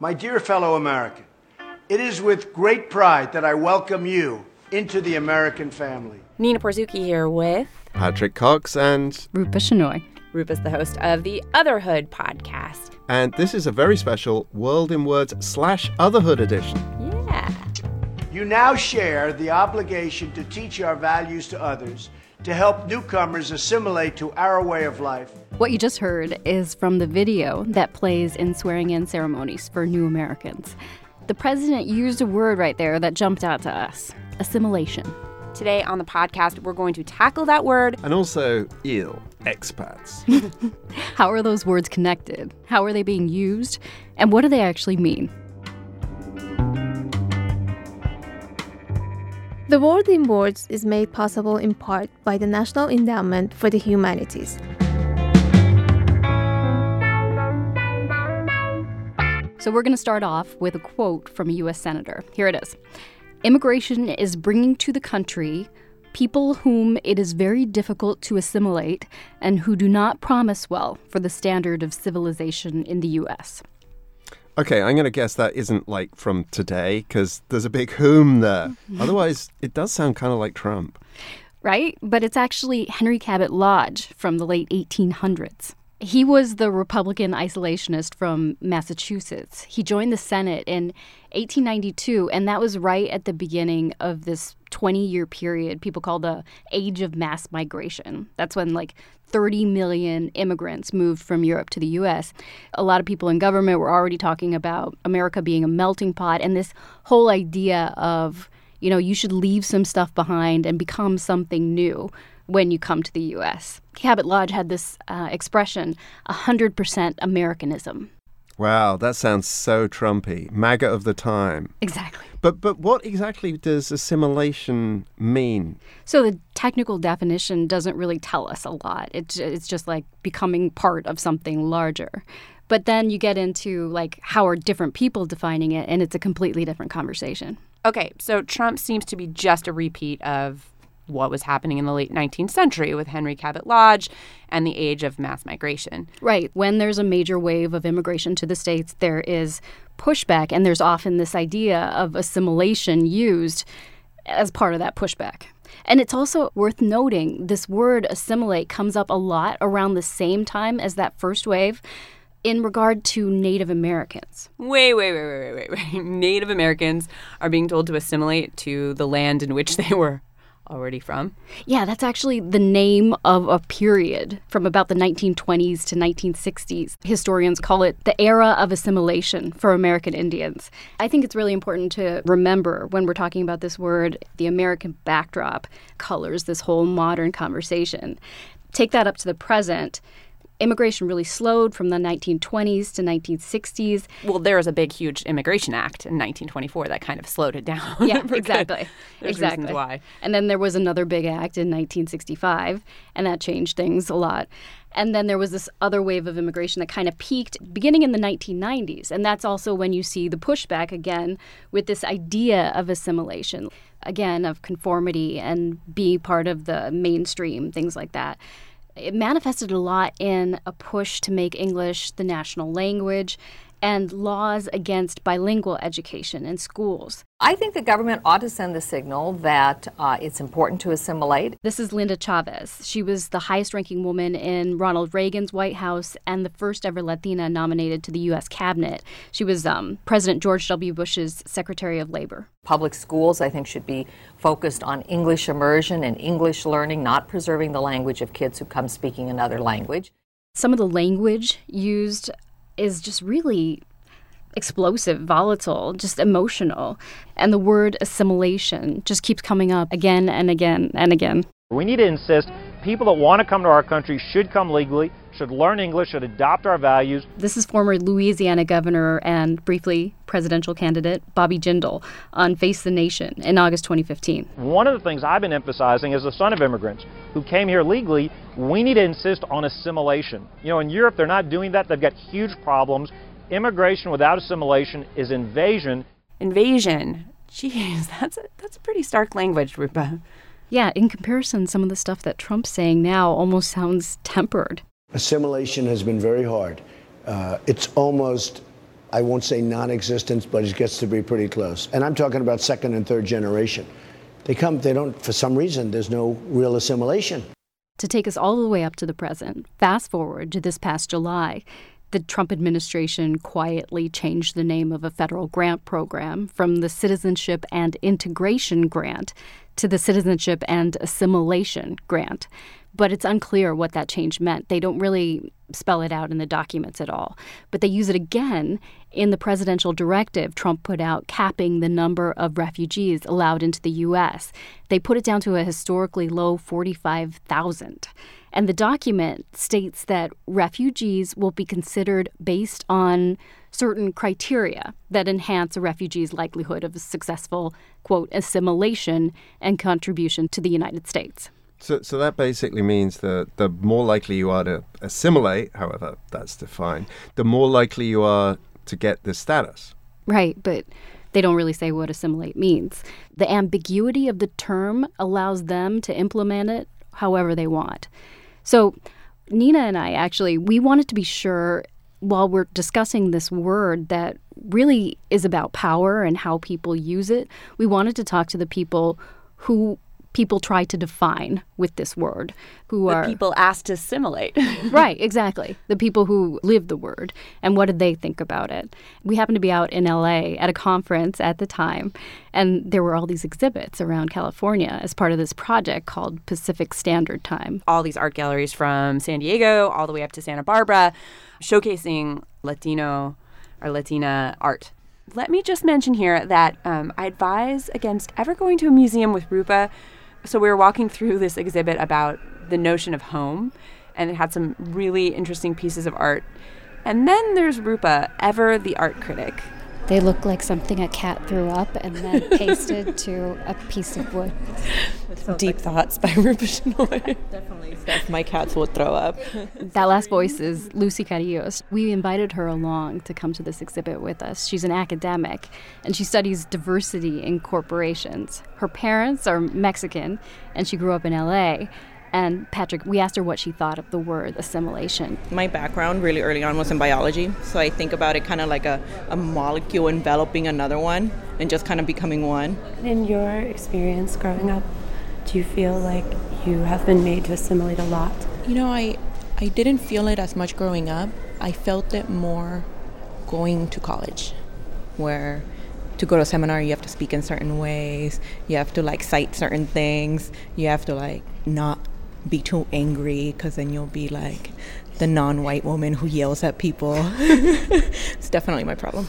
My dear fellow American, it is with great pride that I welcome you into the American family. Nina Porzuki here with Patrick Cox and Rupa Shenoy. Rupa's the host of the Otherhood podcast. And this is a very special World in Words /Otherhood edition. Yeah. You now share the obligation to teach our values to others, to help newcomers assimilate to our way of life. What you just heard is from the video that plays in swearing-in ceremonies for new Americans. The president used a word right there that jumped out to us: assimilation. Today on the podcast, we're going to tackle that word. And also, expats. How are those words connected? How are they being used? And what do they actually mean? The World in Words is made possible in part by the National Endowment for the Humanities. So we're going to start off with a quote from a U.S. senator. Here it is. Immigration is bringing to the country people whom it is very difficult to assimilate and who do not promise well for the standard of civilization in the U.S. Okay, I'm going to guess that isn't like from today because there's a big whom there. Otherwise, it does sound kind of like Trump. Right? But it's actually Henry Cabot Lodge from the late 1800s. He was the Republican isolationist from Massachusetts. He joined the Senate in 1892, and that was right at the beginning of this 20-year period people call the Age of Mass Migration. That's when, 30 million immigrants moved from Europe to the U.S. A lot of people in government were already talking about America being a melting pot, and this whole idea of, you should leave some stuff behind and become something new when you come to the U.S. Cabot Lodge had this expression, 100% Americanism. Wow, that sounds so Trumpy. MAGA of the time. Exactly. But what exactly does assimilation mean? So the technical definition doesn't really tell us a lot. It's just like becoming part of something larger. But then you get into how are different people defining it, and it's a completely different conversation. Okay, so Trump seems to be just a repeat of what was happening in the late 19th century with Henry Cabot Lodge and the Age of Mass Migration. Right. When there's a major wave of immigration to the States, there is pushback, and there's often this idea of assimilation used as part of that pushback. And it's also worth noting this word assimilate comes up a lot around the same time as that first wave in regard to Native Americans. Wait. Native Americans are being told to assimilate to the land in which they were already from? Yeah, that's actually the name of a period from about the 1920s to 1960s. Historians call it the era of assimilation for American Indians. I think it's really important to remember when we're talking about this word, the American backdrop colors this whole modern conversation. Take that up to the present. Immigration really slowed from the 1920s to 1960s. Well, there was a big, huge Immigration Act in 1924 that kind of slowed it down. Yeah, exactly. There's reasons why. And then there was another big act in 1965, and that changed things a lot. And then there was this other wave of immigration that kind of peaked beginning in the 1990s. And that's also when you see the pushback again with this idea of assimilation, again, of conformity and being part of the mainstream, things like that. It manifested a lot in a push to make English the national language and laws against bilingual education in schools. I think the government ought to send the signal that it's important to assimilate. This is Linda Chavez. She was the highest-ranking woman in Ronald Reagan's White House and the first ever Latina nominated to the U.S. cabinet. She was President George W. Bush's Secretary of Labor. Public schools, I think, should be focused on English immersion and English learning, not preserving the language of kids who come speaking another language. Some of the language used is just really explosive, volatile, just emotional. And the word assimilation just keeps coming up again and again and again. We need to insist people that want to come to our country should come legally, should learn English, should adopt our values. This is former Louisiana governor and briefly presidential candidate Bobby Jindal on Face the Nation in August 2015. One of the things I've been emphasizing as a son of immigrants who came here legally, we need to insist on assimilation. In Europe, they're not doing that. They've got huge problems. Immigration without assimilation is invasion. Invasion. Jeez, that's a pretty stark language, Rupa. Yeah, in comparison, some of the stuff that Trump's saying now almost sounds tempered. Assimilation has been very hard. It's almost I won't say non-existent, but it gets to be pretty close. And I'm talking about second and third generation. They don't, for some reason, there's no real assimilation. To take us all the way up to the present, fast forward to this past July, the Trump administration quietly changed the name of a federal grant program from the Citizenship and Integration Grant to the Citizenship and Assimilation Grant. But it's unclear what that change meant. They don't really spell it out in the documents at all. But they use it again in the presidential directive Trump put out capping the number of refugees allowed into the U.S. They put it down to a historically low 45,000. And the document states that refugees will be considered based on certain criteria that enhance a refugee's likelihood of a successful, quote, assimilation and contribution to the United States. So that basically means that the more likely you are to assimilate, however that's defined, the more likely you are to get this status. Right, but they don't really say what assimilate means. The ambiguity of the term allows them to implement it however they want. So Nina and I we wanted to be sure while we're discussing this word that really is about power and how people use it, we wanted to talk to the people who people try to define with this word, who are people asked to assimilate. Right, exactly. The people who live the word, and what did they think about it? We happened to be out in LA at a conference at the time, and there were all these exhibits around California as part of this project called Pacific Standard Time. All these art galleries from San Diego all the way up to Santa Barbara showcasing Latino or Latina art. Let me just mention here that I advise against ever going to a museum with Rupa. So we were walking through this exhibit about the notion of home, and it had some really interesting pieces of art. And then there's Rupa, ever the art critic. They look like something a cat threw up and then pasted to a piece of wood. Deep thoughts by Rupa Shenoy. Definitely stuff my cats would throw up. That last voice is Lucy Carrillos. We invited her along to come to this exhibit with us. She's an academic, and she studies diversity in corporations. Her parents are Mexican, and she grew up in L.A., and Patrick, we asked her what she thought of the word assimilation. My background really early on was in biology, so I think about it kind of like a molecule enveloping another one and just kind of becoming one. In your experience growing up, do you feel like you have been made to assimilate a lot? You know, I didn't feel it as much growing up. I felt it more going to college, where to go to a seminar, you have to speak in certain ways, you have to cite certain things, you have to not be too angry, because then you'll be like the non-white woman who yells at people. It's definitely my problem.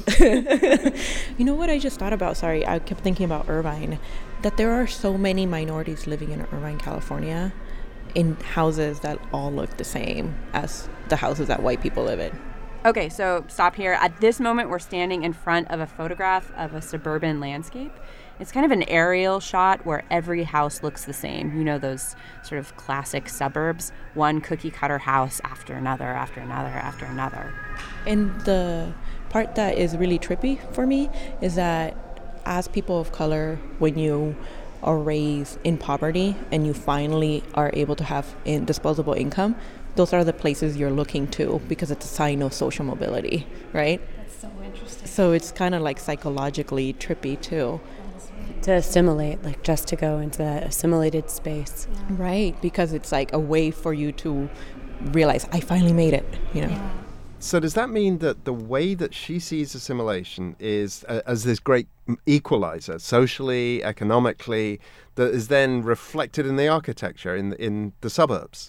You know what I just thought about? Sorry, I kept thinking about Irvine, that there are so many minorities living in Irvine, California, in houses that all look the same as the houses that white people live in. Okay, so stop here. At this moment, we're standing in front of a photograph of a suburban landscape. It's kind of an aerial shot where every house looks the same. You know, those sort of classic suburbs, one cookie-cutter house after another, after another, after another. And the part that is really trippy for me is that as people of color, when you are raised in poverty and you finally are able to have disposable income, those are the places you're looking to because it's a sign of social mobility, right? That's so interesting. So it's kind of psychologically trippy too. To assimilate, just to go into that assimilated space. Yeah. Right, because it's a way for you to realize, I finally made it, Yeah. So does that mean that the way that she sees assimilation is as this great equalizer, socially, economically, that is then reflected in the architecture in the suburbs?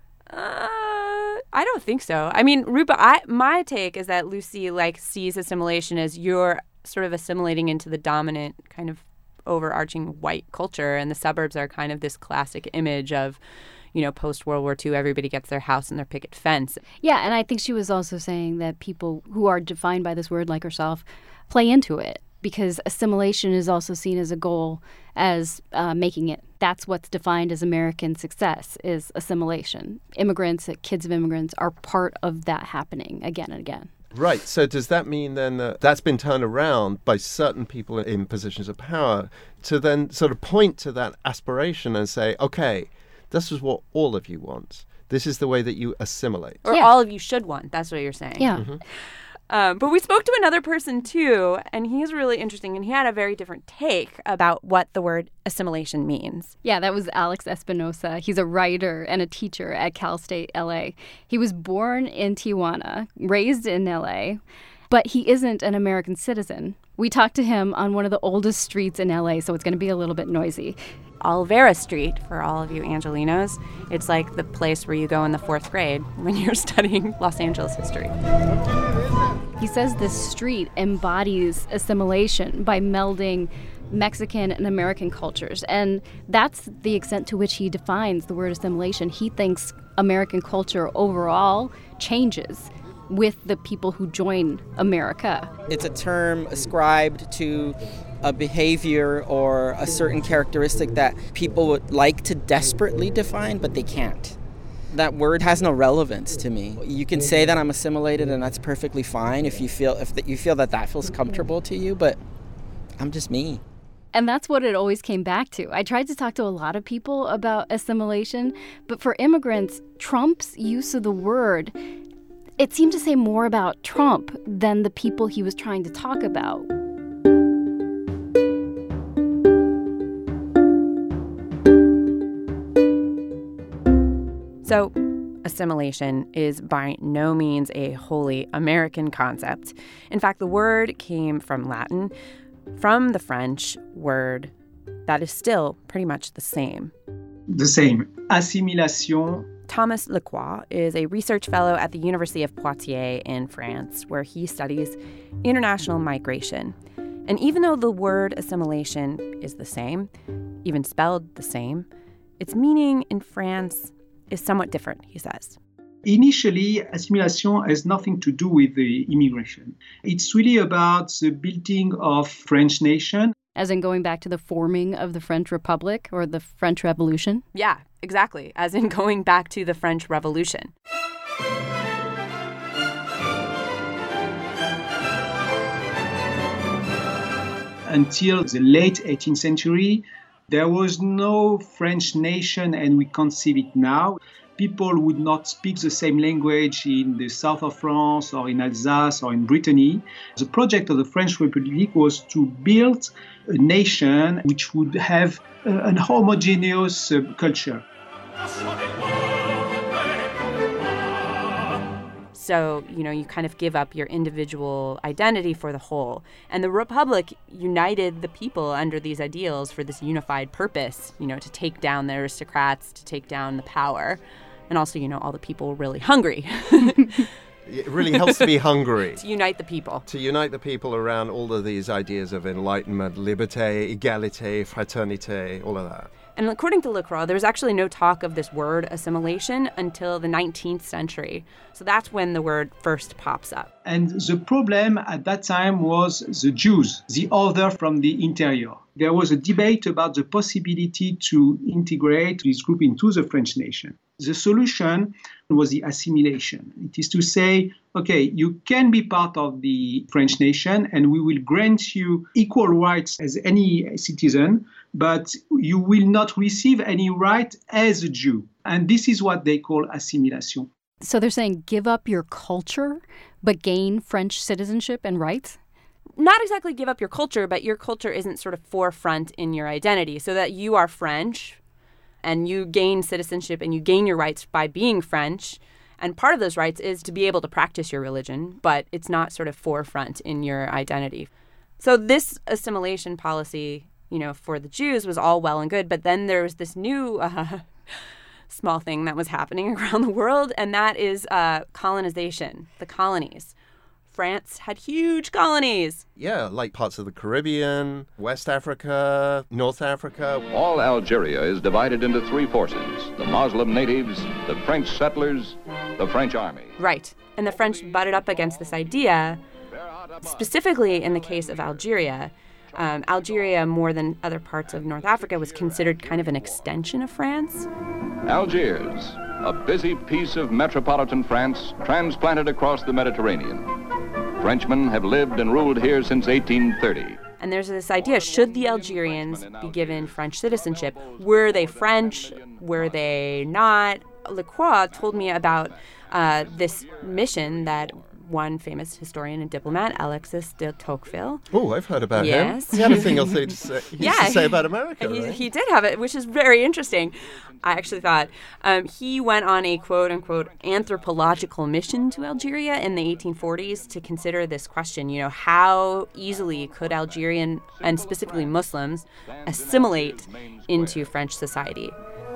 I don't think so. I mean, Rupa, my take is that Lucy sees assimilation as you're sort of assimilating into the dominant kind of overarching white culture, and the suburbs are kind of this classic image of, post World War II, everybody gets their house and their picket fence. Yeah, and I think she was also saying that people who are defined by this word, like herself, play into it, because assimilation is also seen as a goal as making it. That's what's defined as American success, is assimilation. Immigrants, kids of immigrants, are part of that happening again and again. Right. So does that mean then that that's been turned around by certain people in positions of power to then sort of point to that aspiration and say, okay, this is what all of you want. This is the way that you assimilate. Or all of you should want. That's what you're saying. Yeah. Mm-hmm. But we spoke to another person, too, and he's really interesting, and he had a very different take about what the word assimilation means. Yeah, that was Alex Espinosa. He's a writer and a teacher at Cal State LA. He was born in Tijuana, raised in LA, but he isn't an American citizen. We talked to him on one of the oldest streets in LA, so it's going to be a little bit noisy. Olvera Street, for all of you Angelinos, it's like the place where you go in the 4th grade when you're studying Los Angeles history. He says this street embodies assimilation by melding Mexican and American cultures, and that's the extent to which he defines the word assimilation. He thinks American culture overall changes with the people who join America. It's a term ascribed to a behavior or a certain characteristic that people would like to desperately define, but they can't. That word has no relevance to me. You can say that I'm assimilated, and that's perfectly fine if you feel that feels comfortable to you, but I'm just me. And that's what it always came back to. I tried to talk to a lot of people about assimilation, but for immigrants, Trump's use of the word, it seemed to say more about Trump than the people he was trying to talk about. So, assimilation is by no means a wholly American concept. In fact, the word came from Latin, from the French word that is still pretty much the same. Assimilation. Thomas Lecroix is a research fellow at the University of Poitiers in France, where he studies international migration. And even though the word assimilation is the same, even spelled the same, its meaning in France is somewhat different, he says. Initially, assimilation has nothing to do with the immigration. It's really about the building of French nation. As in going back to the forming of the French Republic or the French Revolution? Yeah, exactly. As in going back to the French Revolution. Until the late 18th century, there was no French nation, and we conceive it now. People would not speak the same language in the south of France or in Alsace or in Brittany. The project of the French Republic was to build a nation which would have an homogeneous culture. So, you kind of give up your individual identity for the whole. And the Republic united the people under these ideals for this unified purpose, to take down the aristocrats, to take down the power. And also, all the people were really hungry. It really helps to be hungry. To unite the people. To unite the people around all of these ideas of enlightenment, liberté, égalité, fraternité, all of that. And according to Lecroix, there was actually no talk of this word assimilation until the 19th century. So that's when the word first pops up. And the problem at that time was the Jews, the other from the interior. There was a debate about the possibility to integrate this group into the French nation. The solution was the assimilation. It is to say, okay, you can be part of the French nation and we will grant you equal rights as any citizen, but you will not receive any right as a Jew. And this is what they call assimilation. So they're saying give up your culture, but gain French citizenship and rights? Not exactly give up your culture, but your culture isn't sort of forefront in your identity, so that you are French and you gain citizenship and you gain your rights by being French. And part of those rights is to be able to practice your religion, but it's not sort of forefront in your identity. So this assimilation policy, for the Jews was all well and good, but then there was this new small thing that was happening around the world, and that is colonization, the colonies. France had huge colonies. Yeah, like parts of the Caribbean, West Africa, North Africa. All Algeria is divided into three forces: the Muslim natives, the French settlers, the French army. Right. And the French butted up against this idea, specifically in the case of Algeria. Algeria, more than other parts of North Africa, was considered kind of an extension of France. Algiers, a busy piece of metropolitan France transplanted across the Mediterranean. Frenchmen have lived and ruled here since 1830. And there's this idea, should the Algerians be given French citizenship? Were they French? Were they not? Lecroix told me about this mission that one famous historian and diplomat, Alexis de Tocqueville. Oh, I've heard about him. Yes. He had a thing he used to say about America, right? He did have it, which is very interesting. I actually thought he went on a quote-unquote anthropological mission to Algeria in the 1840s to consider this question, how easily could Algerian, and specifically Muslims, assimilate into French society?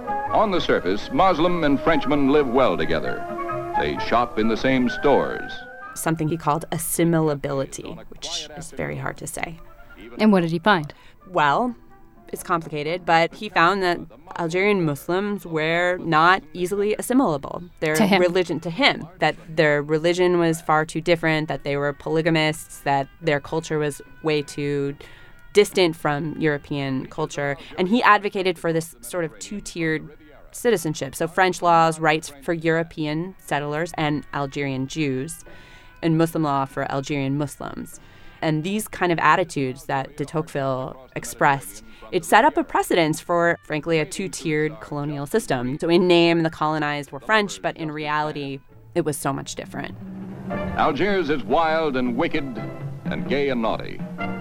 On the surface, Muslim and Frenchman live well together. They shop in the same stores. Something he called assimilability, which is very hard to say. And what did he find? Well, it's complicated, but he found that Algerian Muslims were not easily assimilable. Their religion to him, that their religion was far too different, that they were polygamists, that their culture was way too distant from European culture. And he advocated for this sort of two-tiered citizenship. So French law's rights for European settlers and Algerian Jews, and Muslim law for Algerian Muslims. And these kind of attitudes that de Tocqueville expressed, it set up a precedence for, frankly, a two-tiered colonial system. So in name, the colonized were French, but in reality, it was so much different. Algiers is wild and wicked and gay and naughty.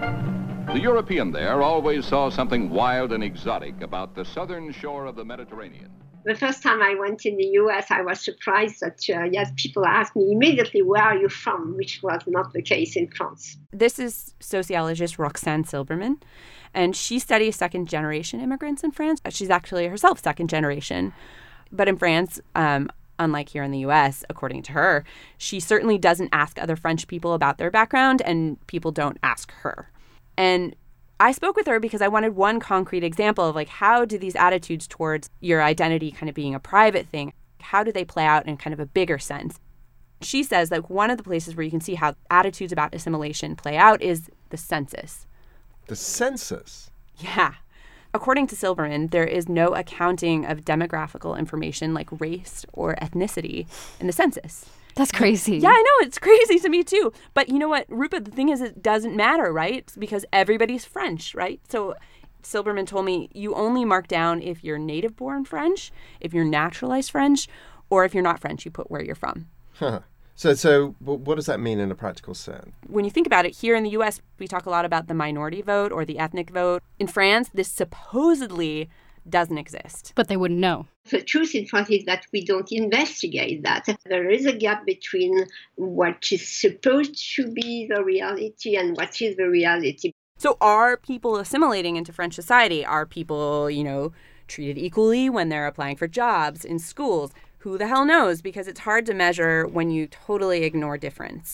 The European there always saw something wild and exotic about the southern shore of the Mediterranean. The first time I went in the U.S., I was surprised that, people asked me immediately, where are you from, which was not the case in France. This is sociologist Roxane Silberman, and she studies second-generation immigrants in France. She's actually herself second generation. But in France, unlike here in the U.S., according to her, she certainly doesn't ask other French people about their background, and people don't ask her. And I spoke with her because I wanted one concrete example of how do these attitudes towards your identity kind of being a private thing, how do they play out in kind of a bigger sense? She says that one of the places where you can see how attitudes about assimilation play out is the census. The census? Yeah. According to Silberman, there is no accounting of demographical information like race or ethnicity in the census. That's crazy. Yeah, I know. It's crazy to me, too. But you know what, Rupa, the thing is, it doesn't matter, right? It's because everybody's French, right? So Silberman told me you only mark down if you're native-born French, if you're naturalized French, or if you're not French, you put where you're from. Huh. So what does that mean in a practical sense? When you think about it, here in the U.S., we talk a lot about the minority vote or the ethnic vote. In France, this supposedly doesn't exist. But they wouldn't know. The truth in France is that we don't investigate that. There is a gap between what is supposed to be the reality and what is the reality. So are people assimilating into French society? Are people, treated equally when they're applying for jobs in schools? Who the hell knows? Because it's hard to measure when you totally ignore difference.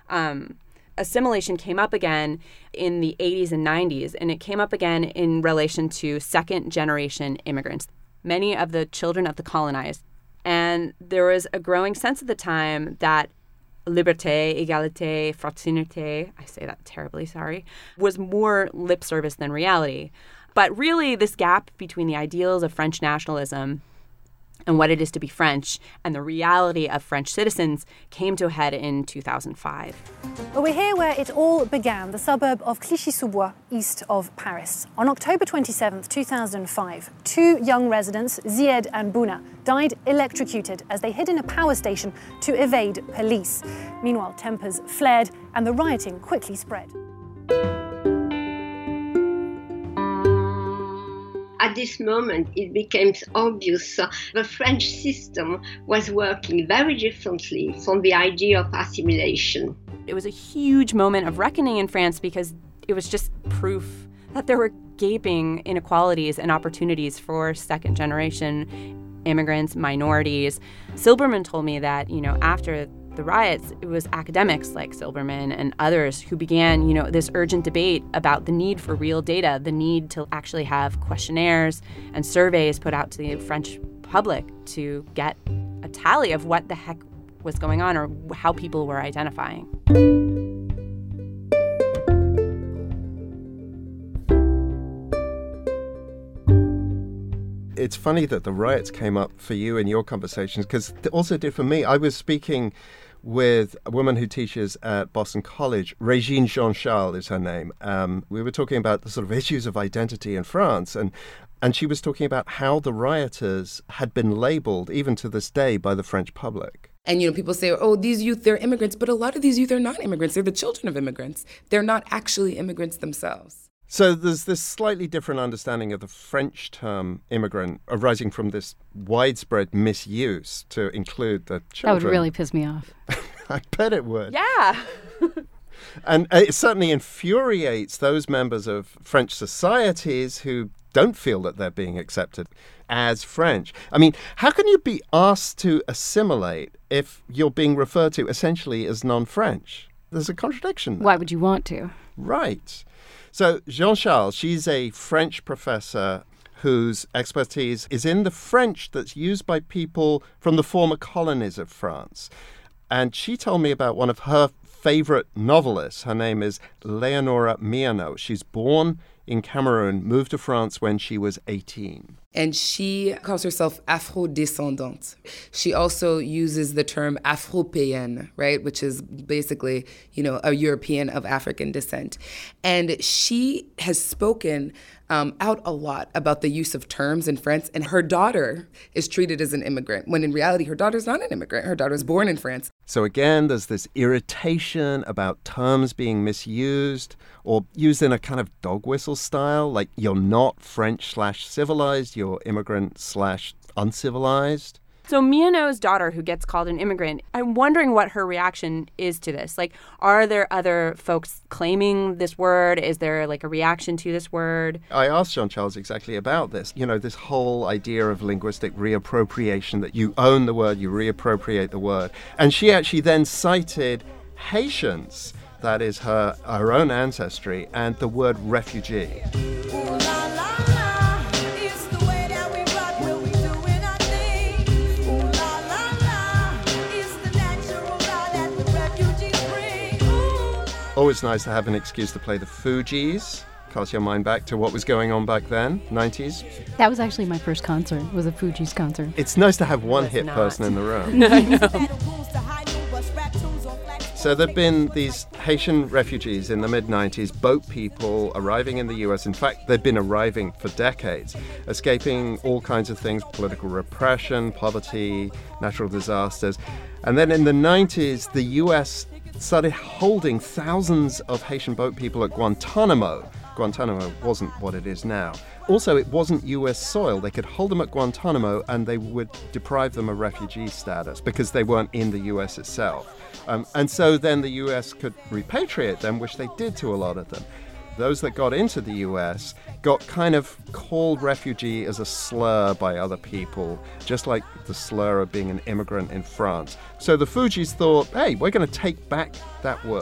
Assimilation came up again in the 80s and 90s, and it came up again in relation to second-generation immigrants, many of the children of the colonized. And there was a growing sense at the time that liberté, égalité, fraternité, I say that terribly, sorry, was more lip service than reality. But really, this gap between the ideals of French nationalism and what it is to be French and the reality of French citizens came to a head in 2005. Well, we're here where it all began, the suburb of Clichy-sous-Bois, east of Paris. On October 27th, 2005, two young residents, Zied and Bouna, died electrocuted as they hid in a power station to evade police. Meanwhile, tempers flared and the rioting quickly spread. At this moment, it became obvious the French system was working very differently from the idea of assimilation. It was a huge moment of reckoning in France because it was just proof that there were gaping inequalities and opportunities for second-generation immigrants, minorities. Silberman told me that, after the riots, it was academics like Silberman and others who began, this urgent debate about the need for real data, the need to actually have questionnaires and surveys put out to the French public to get a tally of what the heck was going on or how people were identifying. It's funny that the riots came up for you in your conversations, because it also did for me. I was speaking with a woman who teaches at Boston College. Régine Jean-Charles is her name. We were talking about the sort of issues of identity in France, and she was talking about how the rioters had been labeled, even to this day, by the French public. And, people say, oh, these youth, they're immigrants. But a lot of these youth are not immigrants. They're the children of immigrants. They're not actually immigrants themselves. So there's this slightly different understanding of the French term immigrant arising from this widespread misuse to include the children. That would really piss me off. I bet it would. Yeah. And it certainly infuriates those members of French societies who don't feel that they're being accepted as French. I mean, how can you be asked to assimilate if you're being referred to essentially as non-French? There's a contradiction there. Why would you want to? Right. So Jean-Charles, she's a French professor whose expertise is in the French that's used by people from the former colonies of France. And she told me about one of her favorite novelists. Her name is Leonora Miano. She's born in Cameroon, moved to France when she was 18. And she calls herself Afro-descendante. She also uses the term Afropéenne, right, which is basically, a European of African descent. And she has spoken out a lot about the use of terms in France. And her daughter is treated as an immigrant, when in reality, her daughter's not an immigrant. Her daughter's born in France. So again, there's this irritation about terms being misused or used in a kind of dog whistle style, like you're not French/civilized, you're immigrant/uncivilized. So Miano's daughter, who gets called an immigrant, I'm wondering what her reaction is to this. Like, are there other folks claiming this word? Is there like a reaction to this word? I asked Jean-Charles exactly about this. This whole idea of linguistic reappropriation, that you own the word, you reappropriate the word. And she actually then cited Haitians, that is her own ancestry, and the word refugee. Always nice to have an excuse to play the Fugees. Cast your mind back to what was going on back then, 90s. That was actually my first concert, was a Fugees concert. It's nice to have one hit person in the room. I know. So there've been these Haitian refugees in the mid-90s, boat people arriving in the US. In fact, they've been arriving for decades, escaping all kinds of things, political repression, poverty, natural disasters. And then in the 90s, the US started holding thousands of Haitian boat people at Guantanamo. Guantanamo wasn't what it is now. Also, it wasn't US soil. They could hold them at Guantanamo and they would deprive them of refugee status because they weren't in the US itself. And so then the US could repatriate them, which they did to a lot of them. Those that got into the US got kind of called refugee as a slur by other people, just like the slur of being an immigrant in France. So the Fugees thought, hey, we're going to take back that word.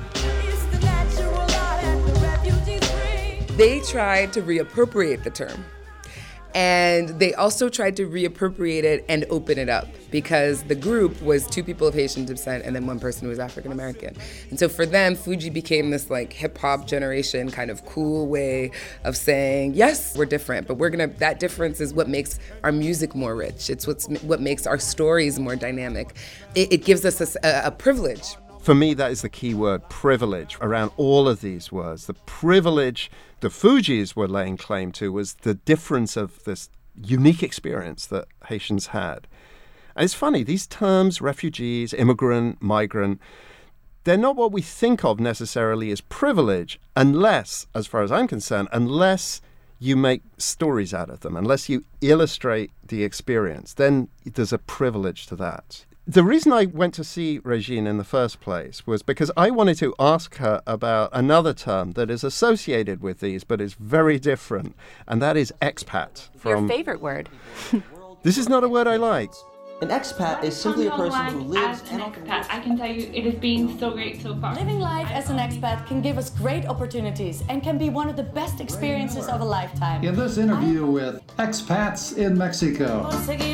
They tried to reappropriate the term. And they also tried to reappropriate it and open it up, because the group was 2 people of Haitian descent and then 1 person who was African American. And so for them, Fuji became this like hip hop generation kind of cool way of saying, yes, we're different, but that difference is what makes our music more rich. It's what makes our stories more dynamic. It gives us a privilege. For me, that is the key word, privilege, around all of these words. The privilege the Fugees were laying claim to was the difference of this unique experience that Haitians had. And it's funny, these terms, refugees, immigrant, migrant, they're not what we think of necessarily as privilege unless, as far as I'm concerned, unless you make stories out of them, unless you illustrate the experience, then there's a privilege to that. The reason I went to see Regine in the first place was because I wanted to ask her about another term that is associated with these, but is very different, and that is expat. Your favorite word. This is not a word I like. An expat is simply a person who lives as an expat. I can tell you it has been so great so far. Living life as an expat can give us great opportunities and can be one of the best experiences of a lifetime. In this interview with expats in Mexico.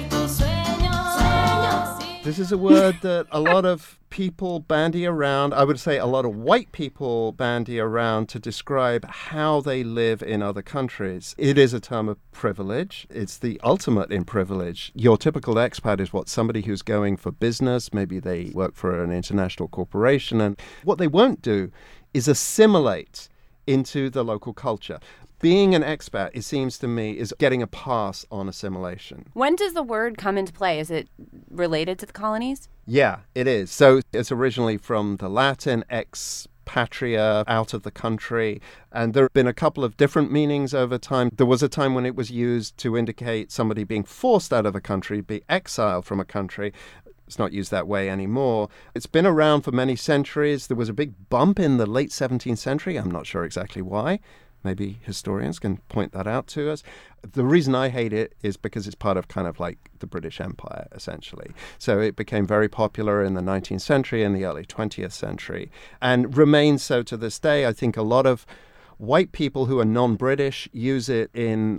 This is a word that a lot of people bandy around. I would say a lot of white people bandy around to describe how they live in other countries. It is a term of privilege. It's the ultimate in privilege. Your typical expat is somebody who's going for business. Maybe they work for an international corporation. And what they won't do is assimilate into the local culture. being an expat, it seems to me, is getting a pass on assimilation. When does the word come into play? Is it related to the colonies? Yeah, it is. So it's originally from the Latin ex patria, out of the country, and there have been a couple of different meanings over time. There was a time when it was used to indicate somebody being forced out of a country, be exiled from a country. It's not used that way anymore. It's been around for many centuries. There was a big bump in the late 17th century. I'm not sure exactly why. Maybe historians can point that out to us. The reason I hate it is because it's part of kind of like the British Empire, essentially. So it became very popular in the 19th century and the early 20th century and remains so to this day. I think a lot of white people who are non-British use it in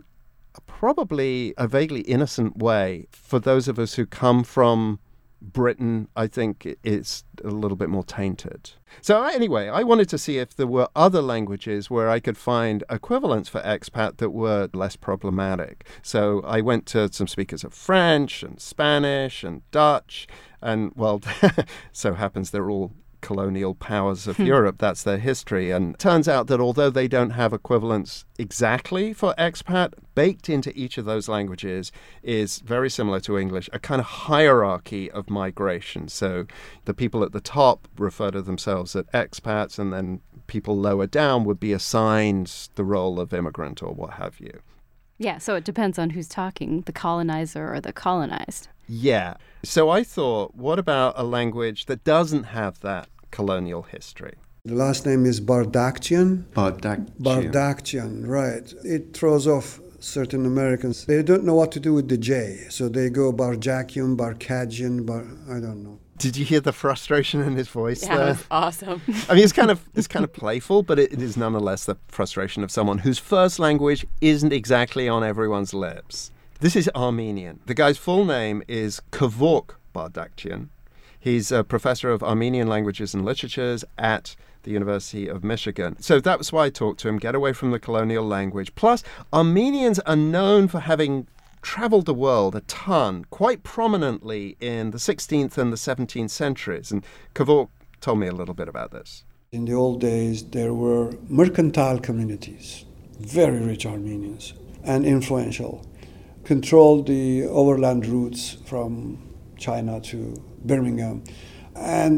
probably a vaguely innocent way. For those of us who come from Britain, I think it's a little bit more tainted. So anyway, I wanted to see if there were other languages where I could find equivalents for expat that were less problematic. So I went to some speakers of French and Spanish and Dutch, and well, so happens they're all colonial powers of Europe. That's their history. And it turns out that although they don't have equivalents exactly for expat, baked into each of those languages is very similar to English, a kind of hierarchy of migration. So the people at the top refer to themselves as expats, and then people lower down would be assigned the role of immigrant or what have you. Yeah, so it depends on who's talking, the colonizer or the colonized. Yeah. So I thought, what about a language that doesn't have that colonial history? The last name is Bardakjian. Bardakjian, right. It throws off certain Americans. They don't know what to do with the J, so they go Barjakian, Barkadjian, I don't know. Did you hear the frustration in his voice there? That was awesome. I mean, it's kind of playful, but it is nonetheless the frustration of someone whose first language isn't exactly on everyone's lips. This is Armenian. The guy's full name is Kevork Bardakjian. He's a professor of Armenian languages and literatures at the University of Michigan. So that was why I talked to him, get away from the colonial language. Plus, Armenians are known for having traveled the world a ton, quite prominently in the 16th and the 17th centuries. And Kevork told me a little bit about this. In the old days, there were mercantile communities, very rich Armenians, and influential, controlled the overland routes from China to Birmingham. And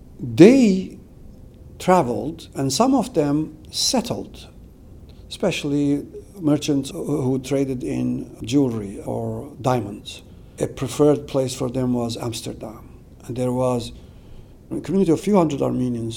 they traveled, and some of them settled, especially merchants who traded in jewelry or diamonds. A preferred place for them was Amsterdam. And there was a community of a few hundred Armenians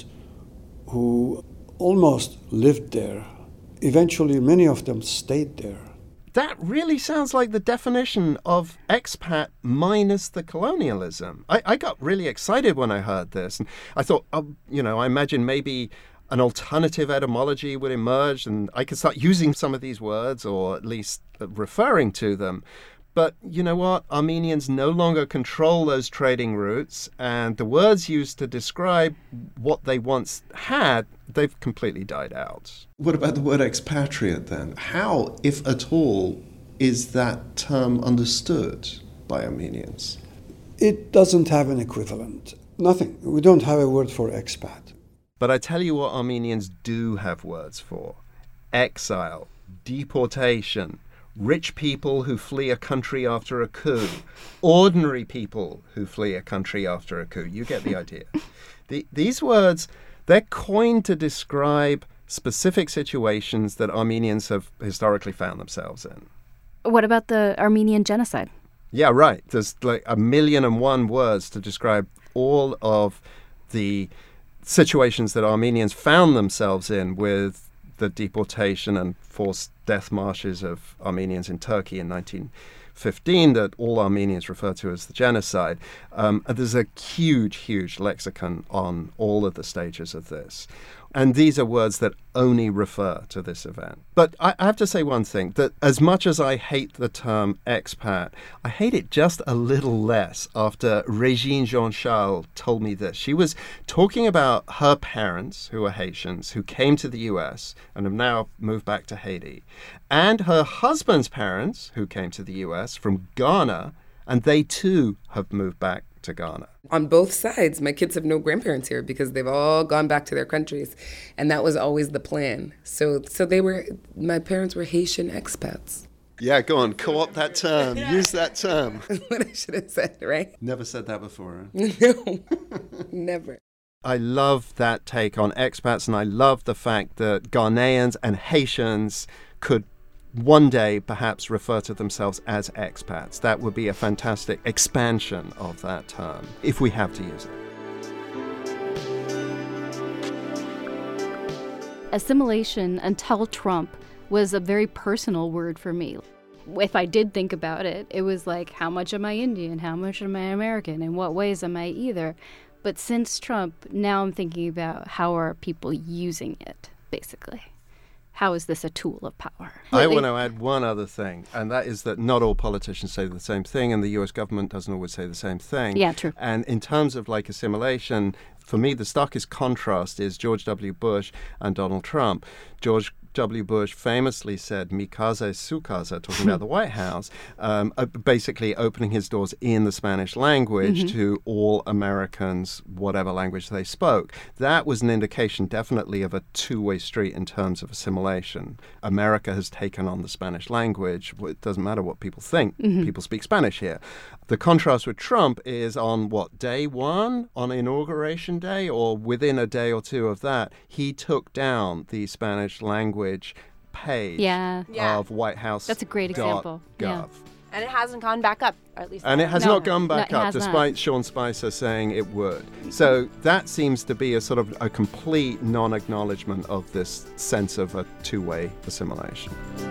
who almost lived there. Eventually, many of them stayed there. That really sounds like the definition of expat minus the colonialism. I got really excited when I heard this. And I thought, I imagine maybe an alternative etymology would emerge and I could start using some of these words or at least referring to them. But you know what? Armenians no longer control those trading routes, and the words used to describe what they once had, they've completely died out. What about the word expatriate then? How, if at all, is that term understood by Armenians? It doesn't have an equivalent. Nothing. We don't have a word for expat. But I tell you what Armenians do have words for. Exile, deportation, rich people who flee a country after a coup, ordinary people who flee a country after a coup. You get the idea. These words, they're coined to describe specific situations that Armenians have historically found themselves in. What about the Armenian genocide? Yeah, right. There's like 1,000,001 words to describe all of the situations that Armenians found themselves in with the deportation and forced death marches of Armenians in Turkey in 1915 that all Armenians refer to as the genocide. There's a huge lexicon on all of the stages of this. And these are words that only refer to this event. But I have to say one thing, that as much as I hate the term expat, I hate it just a little less after Régine Jean-Charles told me this. She was talking about her parents, who are Haitians, who came to the US and have now moved back to Haiti, and her husband's parents, who came to the US from Ghana, and they too have moved back to Ghana. On both sides, my kids have no grandparents here because they've all gone back to their countries. And that was always the plan. So my parents were Haitian expats. Yeah, go on, co-opt that term. Use that term. What I should have said, right? Never said that before. Huh? No, never. I love that take on expats, and I love the fact that Ghanaians and Haitians could one day perhaps refer to themselves as expats. That would be a fantastic expansion of that term, if we have to use it. Assimilation until Trump was a very personal word for me. If I did think about it, it was like, how much am I Indian? How much am I American? In what ways am I either? But since Trump, now I'm thinking about how are people using it, basically. How is this a tool of power? I want to add one other thing, and that is that not all politicians say the same thing, and the U.S. government doesn't always say the same thing. Yeah, true. And in terms of like assimilation, for me, the starkest contrast is George W. Bush and Donald Trump. George W. Bush famously said, "Mi casa es su casa," talking about the White House, basically opening his doors in the Spanish language to all Americans, whatever language they spoke. That was an indication definitely of a two-way street in terms of assimilation. America has taken on the Spanish language. It doesn't matter what people think. People speak Spanish here. The contrast with Trump is on, day one, on Inauguration Day, or within a day or two of that, he took down the Spanish language page of White House. That's a great example. Yeah. And it hasn't gone back up, or at least. And it has not gone back up, despite Sean Spicer saying it would. So that seems to be a sort of a complete non-acknowledgement of this sense of a two-way assimilation.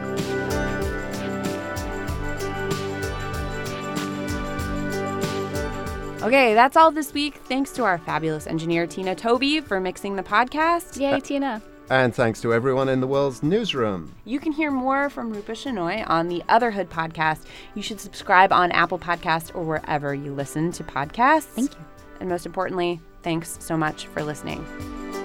Okay, that's all this week. Thanks to our fabulous engineer, Tina Toby, for mixing the podcast. Yay, Tina. And thanks to everyone in the world's newsroom. You can hear more from Rupa Shenoy on the Otherhood podcast. You should subscribe on Apple Podcasts or wherever you listen to podcasts. Thank you. And most importantly, thanks so much for listening.